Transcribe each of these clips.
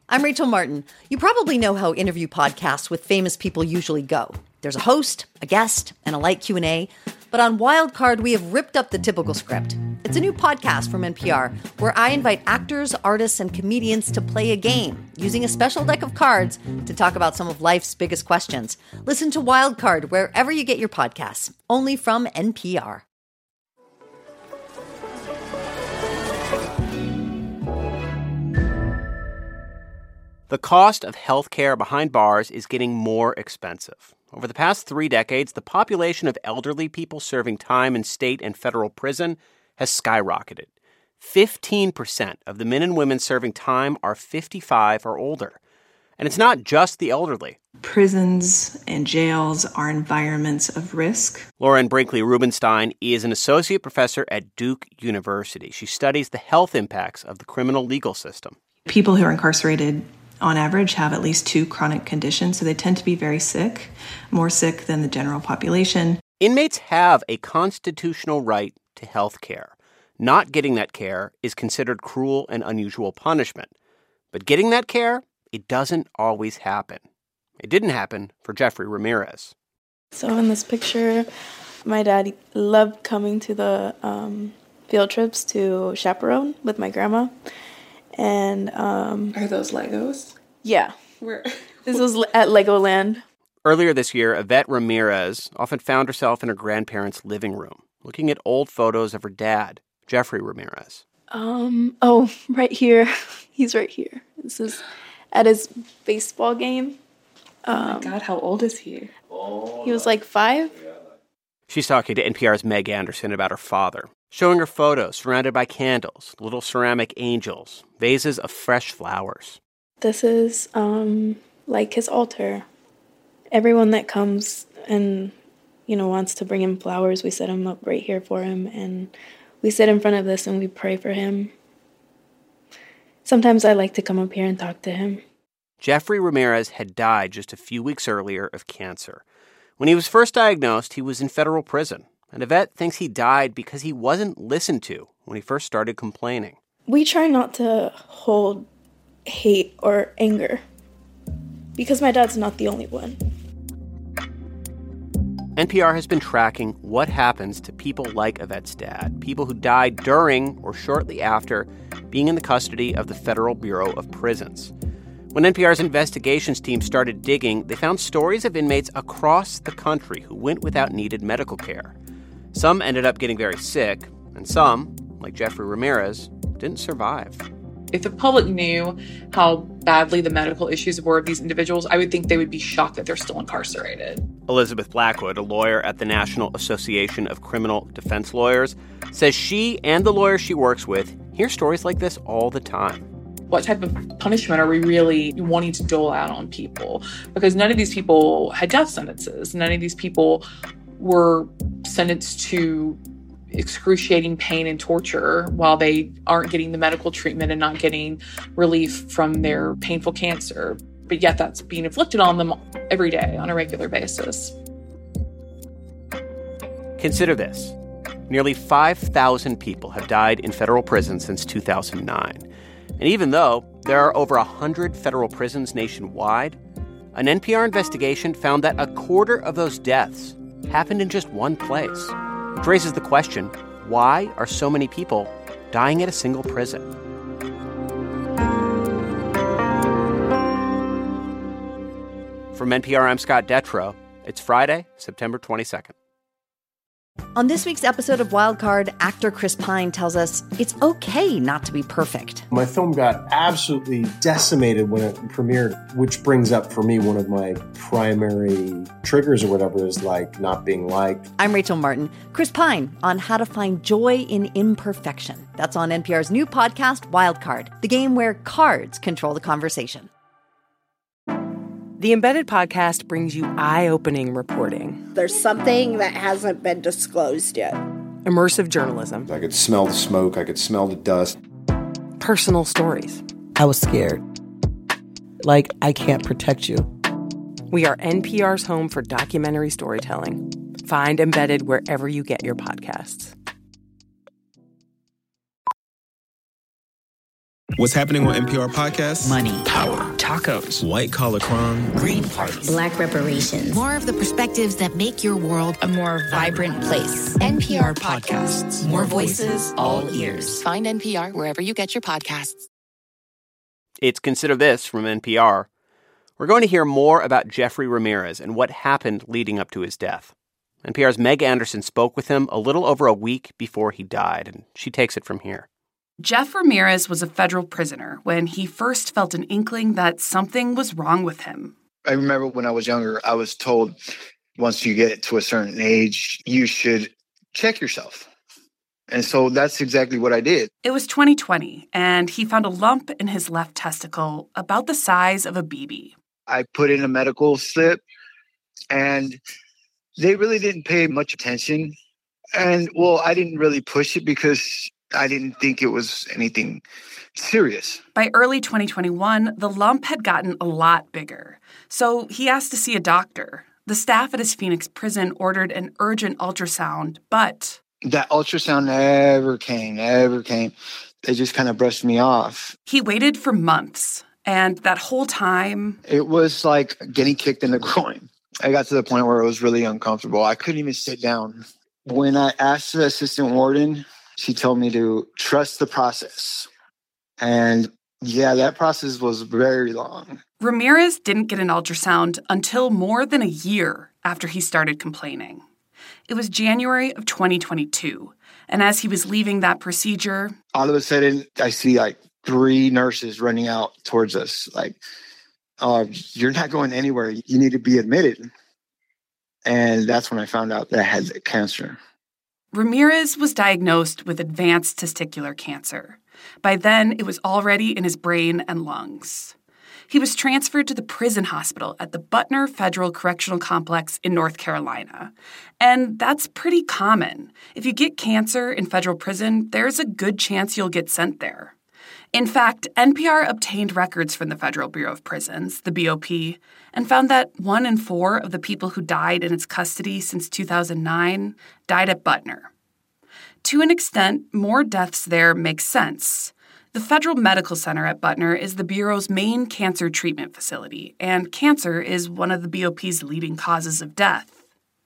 I'm Rachel Martin. You probably know how interview podcasts with famous people usually go. There's a host, a guest, and a light Q&A. But on Wildcard, we have ripped up the typical script. It's a new podcast from NPR where I invite actors, artists, and comedians to play a game using a special deck of cards to talk about some of life's biggest questions. Listen to Wildcard wherever you get your podcasts, only from NPR. The cost of health care behind bars is getting more expensive. Over the past 3 decades, the population of elderly people serving time in state and federal prison has skyrocketed. 15% of the men and women serving time are 55 or older. And it's not just the elderly. Prisons and jails are environments of risk. Lauren Brinkley Rubenstein is an associate professor at Duke University. She studies the health impacts of the criminal legal system. People who are incarcerated on average have at least 2 chronic conditions, so they tend to be very sick, more sick than the general population. Inmates have a constitutional right to health care. Not getting that care is considered cruel and unusual punishment. But getting that care, it doesn't always happen. It didn't happen for Jeffrey Ramirez. So in this picture, my dad loved coming to the field trips to Chaperone with my grandma. And Are those Legos? Yeah. Where? This was at Legoland. Earlier this year, Yvette Ramirez often found herself in her grandparents' living room, looking at old photos of her dad, Jeffrey Ramirez. Right here. He's right here. This is at his baseball game. Oh my God, how old is he? He was like 5. She's talking to NPR's Meg Anderson about her father, showing her photos surrounded by candles, little ceramic angels, vases of fresh flowers. This is like his altar. Everyone that comes and, wants to bring him flowers, we set him up right here for him. And we sit in front of this and we pray for him. Sometimes I like to come up here and talk to him. Jeffrey Ramirez had died just a few weeks earlier of cancer. When he was first diagnosed, he was in federal prison. And Yvette thinks he died because he wasn't listened to when he first started complaining. We try not to hold hate or anger because my dad's not the only one. NPR has been tracking what happens to people like Yvette's dad, people who died during or shortly after being in the custody of the Federal Bureau of Prisons. When NPR's investigations team started digging, they found stories of inmates across the country who went without needed medical care. Some ended up getting very sick, and some, like Jeffrey Ramirez, didn't survive. If the public knew how badly the medical issues were of these individuals, I would think they would be shocked that they're still incarcerated. Elizabeth Blackwood, a lawyer at the National Association of Criminal Defense Lawyers, says she and the lawyers she works with hear stories like this all the time. What type of punishment are we really wanting to dole out on people? Because none of these people had death sentences. None of these people were sentenced to excruciating pain and torture while they aren't getting the medical treatment and not getting relief from their painful cancer. But yet that's being inflicted on them every day on a regular basis. Consider this. Nearly 5,000 people have died in federal prisons since 2009. And even though there are over 100 federal prisons nationwide, an NPR investigation found that a quarter of those deaths happened in just one place. Which raises the question, why are so many people dying at a single prison? From NPR, I'm Scott Detrow. It's Friday, September 22nd. On this week's episode of Wildcard, actor Chris Pine tells us it's okay not to be perfect. My film got absolutely decimated when it premiered, which brings up for me one of my primary triggers or whatever is like not being liked. I'm Rachel Martin. Chris Pine on how to find joy in imperfection. That's on NPR's new podcast, Wildcard, the game where cards control the conversation. The Embedded podcast brings you eye-opening reporting. There's something that hasn't been disclosed yet. Immersive journalism. I could smell the smoke. I could smell the dust. Personal stories. I was scared. Like, I can't protect you. We are NPR's home for documentary storytelling. Find Embedded wherever you get your podcasts. What's happening on NPR podcasts? Money, power, tacos, white collar crime, green parties, Black reparations. More of the perspectives that make your world a more vibrant place. NPR podcasts. More voices, all ears. Find NPR wherever you get your podcasts. It's Consider This from NPR. We're going to hear more about Jeffrey Ramirez and what happened leading up to his death. NPR's Meg Anderson spoke with him a little over a week before he died, and she takes it from here. Jeff Ramirez was a federal prisoner when he first felt an inkling that something was wrong with him. I remember when I was younger, I was told once you get to a certain age, you should check yourself. And so that's exactly what I did. It was 2020, and he found a lump in his left testicle about the size of a BB. I put in a medical slip, and they really didn't pay much attention. And, well, I didn't really push it because I didn't think it was anything serious. By early 2021, the lump had gotten a lot bigger. So he asked to see a doctor. The staff at his Phoenix prison ordered an urgent ultrasound, but that ultrasound never came. They just kind of brushed me off. He waited for months, and that whole time, it was like getting kicked in the groin. I got to the point where it was really uncomfortable. I couldn't even sit down. When I asked the assistant warden, she told me to trust the process. And yeah, that process was very long. Ramirez didn't get an ultrasound until more than a year after he started complaining. It was January of 2022. And as he was leaving that procedure, all of a sudden, I see like 3 nurses running out towards us. Like, you're not going anywhere. You need to be admitted. And that's when I found out that I had cancer. Ramirez was diagnosed with advanced testicular cancer. By then, it was already in his brain and lungs. He was transferred to the prison hospital at the Butner Federal Correctional Complex in North Carolina. And that's pretty common. If you get cancer in federal prison, there's a good chance you'll get sent there. In fact, NPR obtained records from the Federal Bureau of Prisons, the BOP, and found that 1 in 4 of the people who died in its custody since 2009 died at Butner. To an extent, more deaths there makes sense. The Federal Medical Center at Butner is the Bureau's main cancer treatment facility, and cancer is one of the BOP's leading causes of death.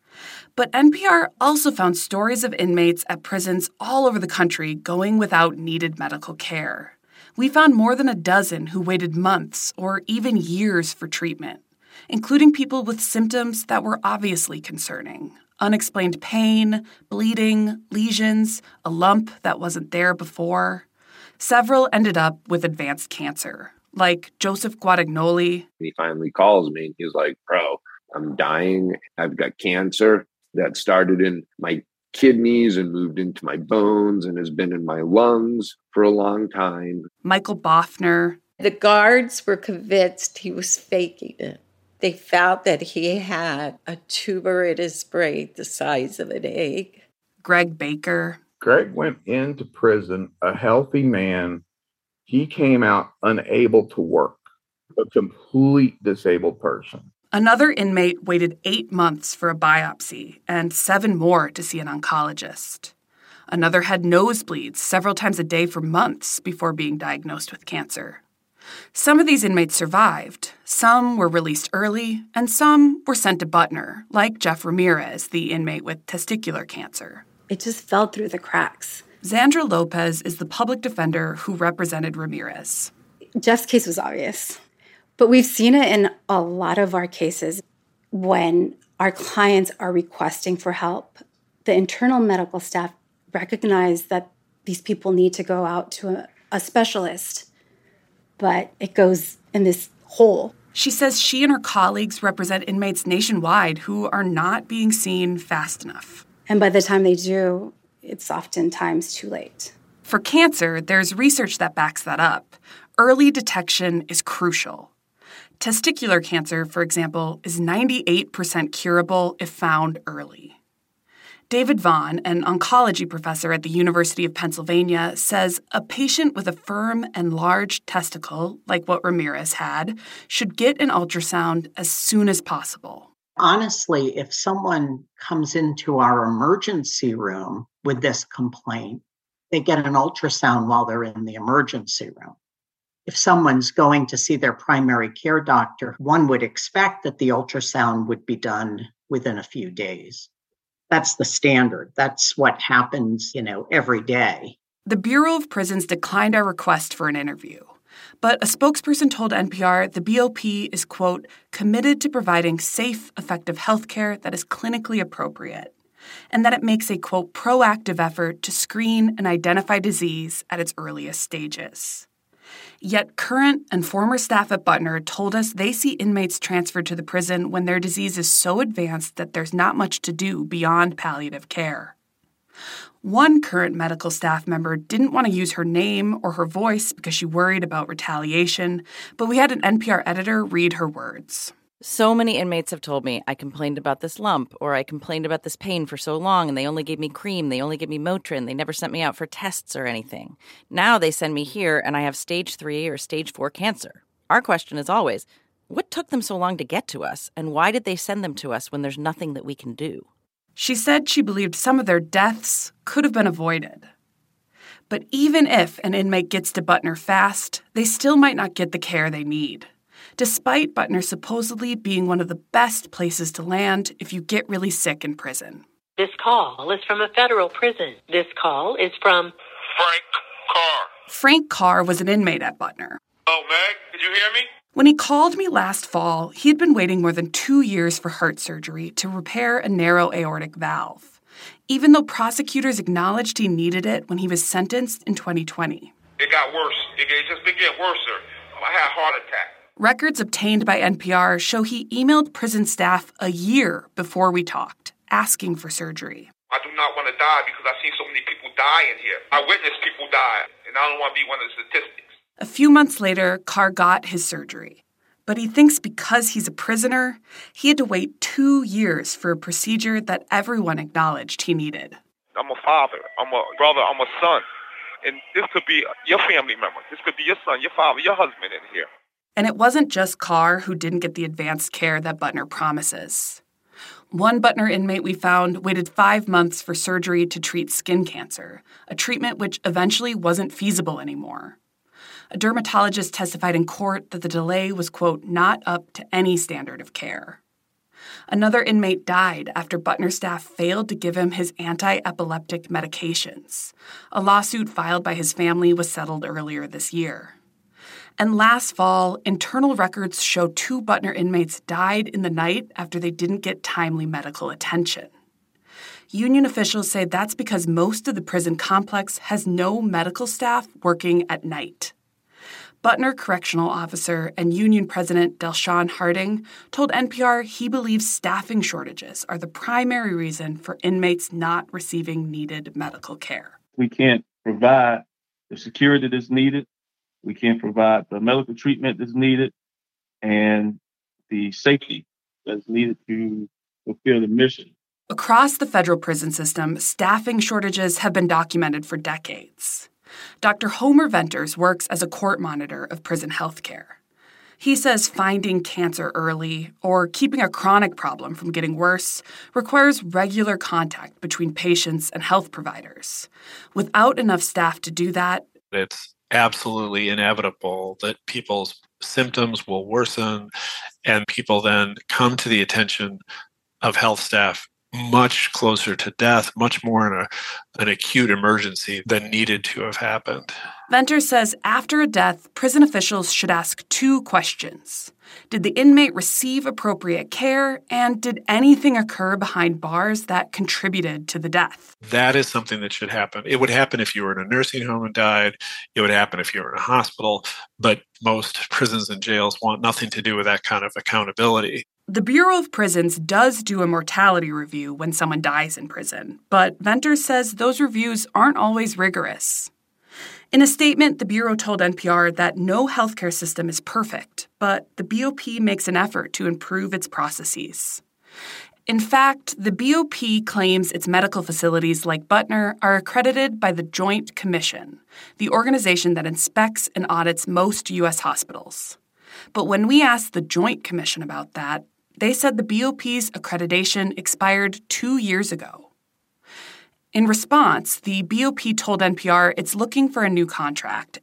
But NPR also found stories of inmates at prisons all over the country going without needed medical care. We found more than a dozen who waited months or even years for treatment, including people with symptoms that were obviously concerning. Unexplained pain, bleeding, lesions, a lump that wasn't there before. Several ended up with advanced cancer, like Joseph Guadagnoli. He finally calls me and he's like, bro, I'm dying. I've got cancer that started in my kidneys and moved into my bones and has been in my lungs for a long time. Michael Boffner. The guards were convinced he was faking it. They felt that he had a tumor in his brain the size of an egg. Greg Baker. Greg went into prison a healthy man. He came out unable to work, a complete disabled person. Another inmate waited 8 months for a biopsy and 7 more to see an oncologist. Another had nosebleeds several times a day for months before being diagnosed with cancer. Some of these inmates survived. Some were released early, and some were sent to Butner, like Jeff Ramirez, the inmate with testicular cancer. It just fell through the cracks. Zandra Lopez is the public defender who represented Ramirez. Jeff's case was obvious. But we've seen it in a lot of our cases when our clients are requesting for help. The internal medical staff recognize that these people need to go out to a specialist, but it goes in this hole. She says she and her colleagues represent inmates nationwide who are not being seen fast enough. And by the time they do, it's oftentimes too late. For cancer, there's research that backs that up. Early detection is crucial. Testicular cancer, for example, is 98% curable if found early. David Vaughn, an oncology professor at the University of Pennsylvania, says a patient with a firm and large testicle, like what Ramirez had, should get an ultrasound as soon as possible. Honestly, if someone comes into our emergency room with this complaint, they get an ultrasound while they're in the emergency room. If someone's going to see their primary care doctor, one would expect that the ultrasound would be done within a few days. That's the standard. That's what happens, every day. The Bureau of Prisons declined our request for an interview. But a spokesperson told NPR the BOP is, quote, committed to providing safe, effective health care that is clinically appropriate, and that it makes a, quote, proactive effort to screen and identify disease at its earliest stages. Yet current and former staff at Butner told us they see inmates transferred to the prison when their disease is so advanced that there's not much to do beyond palliative care. One current medical staff member didn't want to use her name or her voice because she worried about retaliation, but we had an NPR editor read her words. So many inmates have told me I complained about this lump or I complained about this pain for so long and they only gave me cream, they only gave me Motrin, they never sent me out for tests or anything. Now they send me here and I have stage 3 or stage 4 cancer. Our question is always, what took them so long to get to us and why did they send them to us when there's nothing that we can do? She said she believed some of their deaths could have been avoided. But even if an inmate gets to Butner fast, they still might not get the care they need, despite Butner supposedly being one of the best places to land if you get really sick in prison. This call is from a federal prison. This call is from Frank Carr. Frank Carr was an inmate at Butner. Oh, Meg, did you hear me? When he called me last fall, he had been waiting more than 2 years for heart surgery to repair a narrow aortic valve, even though prosecutors acknowledged he needed it when he was sentenced in 2020. It got worse. It just been getting worse, sir. I had a heart attack. Records obtained by NPR show he emailed prison staff a year before we talked, asking for surgery. I do not want to die because I've seen so many people die in here. I witnessed people die, and I don't want to be one of the statistics. A few months later, Carr got his surgery. But he thinks because he's a prisoner, he had to wait 2 years for a procedure that everyone acknowledged he needed. I'm a father, I'm a brother, I'm a son. And this could be your family member. This could be your son, your father, your husband in here. And it wasn't just Carr who didn't get the advanced care that Butner promises. One Butner inmate we found waited 5 months for surgery to treat skin cancer, a treatment which eventually wasn't feasible anymore. A dermatologist testified in court that the delay was, quote, not up to any standard of care. Another inmate died after Butner staff failed to give him his anti-epileptic medications. A lawsuit filed by his family was settled earlier this year. And last fall, internal records show 2 Butner inmates died in the night after they didn't get timely medical attention. Union officials say that's because most of the prison complex has no medical staff working at night. Butner correctional officer and union president Delshawn Harding told NPR he believes staffing shortages are the primary reason for inmates not receiving needed medical care. We can't provide the security that's needed. We can't provide the medical treatment that's needed and the safety that's needed to fulfill the mission. Across the federal prison system, staffing shortages have been documented for decades. Dr. Homer Venters works as a court monitor of prison health care. He says finding cancer early or keeping a chronic problem from getting worse requires regular contact between patients and health providers. Without enough staff to do that, it's absolutely inevitable that people's symptoms will worsen and people then come to the attention of health staff much closer to death, much more in an acute emergency than needed to have happened. Venters says after a death, prison officials should ask 2 questions. Did the inmate receive appropriate care? And did anything occur behind bars that contributed to the death? That is something that should happen. It would happen if you were in a nursing home and died. It would happen if you were in a hospital. But most prisons and jails want nothing to do with that kind of accountability. The Bureau of Prisons does do a mortality review when someone dies in prison, but Venters says those reviews aren't always rigorous. In a statement, the Bureau told NPR that no healthcare system is perfect, but the BOP makes an effort to improve its processes. In fact, the BOP claims its medical facilities like Butner are accredited by the Joint Commission, the organization that inspects and audits most U.S. hospitals. But when we asked the Joint Commission about that, they said the BOP's accreditation expired 2 years ago. In response, the BOP told NPR it's looking for a new contract.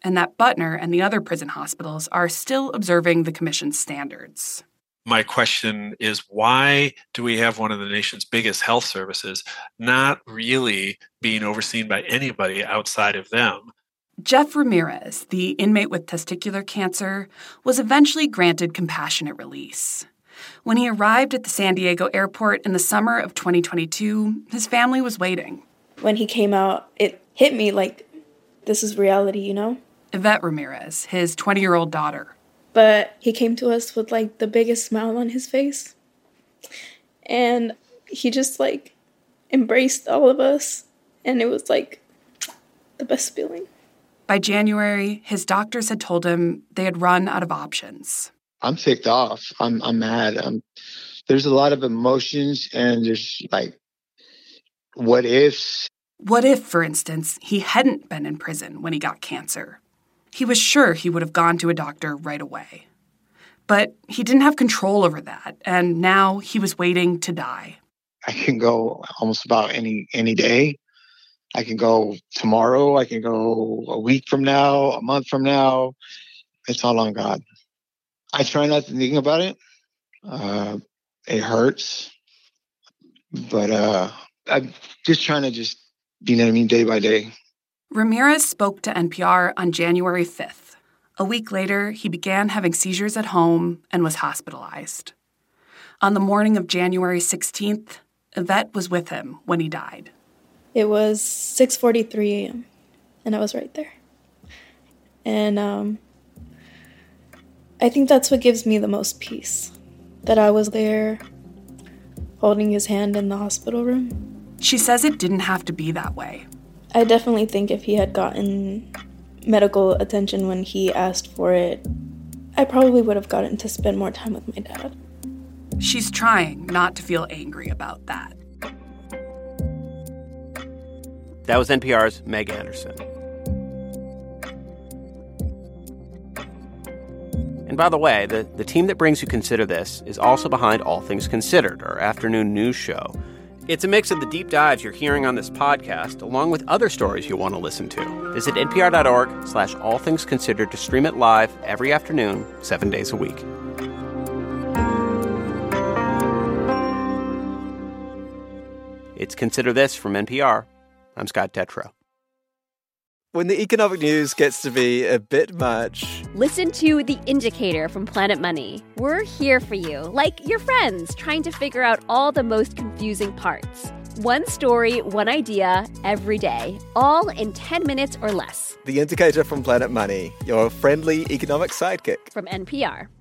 and that Butner and the other prison hospitals are still observing the commission's standards. My question is, why do we have one of the nation's biggest health services not really being overseen by anybody outside of them? Jeff Ramirez, the inmate with testicular cancer, was eventually granted compassionate release. When he arrived at the San Diego airport in the summer of 2022, his family was waiting. When he came out, it hit me like, this is reality, you know? Yvette Ramirez, his 20-year-old daughter. But he came to us with, like, the biggest smile on his face. And he just, like, embraced all of us. And it was, like, the best feeling. By January, his doctors had told him they had run out of options. I'm ticked off. I'm mad. There's a lot of emotions, and there's, like, what ifs. What if, for instance, he hadn't been in prison when he got cancer? He was sure he would have gone to a doctor right away. But he didn't have control over that, and now he was waiting to die. I can go almost about any day. I can go tomorrow. I can go a week from now, a month from now. It's all on God. I try not to think about it. It hurts. But I'm just trying to you know what I mean, day by day. Ramirez spoke to NPR on January 5th. A week later, he began having seizures at home and was hospitalized. On the morning of January 16th, Yvette was with him when he died. It was 6:43 a.m., and I was right there. And I think that's what gives me the most peace, that I was there holding his hand in the hospital room. She says it didn't have to be that way. I definitely think if he had gotten medical attention when he asked for it, I probably would have gotten to spend more time with my dad. She's trying not to feel angry about that. That was NPR's Meg Anderson. And by the way, the team that brings you Consider This is also behind All Things Considered, our afternoon news show. It's a mix of the deep dives you're hearing on this podcast, along with other stories you'll want to listen to. Visit npr.org/allthingsconsidered to stream it live every afternoon, 7 days a week. It's Consider This from NPR. I'm Scott Detrow. When the economic news gets to be a bit much, listen to The Indicator from Planet Money. We're here for you, like your friends, trying to figure out all the most confusing parts. One story, one idea, every day, all in 10 minutes or less. The Indicator from Planet Money, your friendly economic sidekick. From NPR.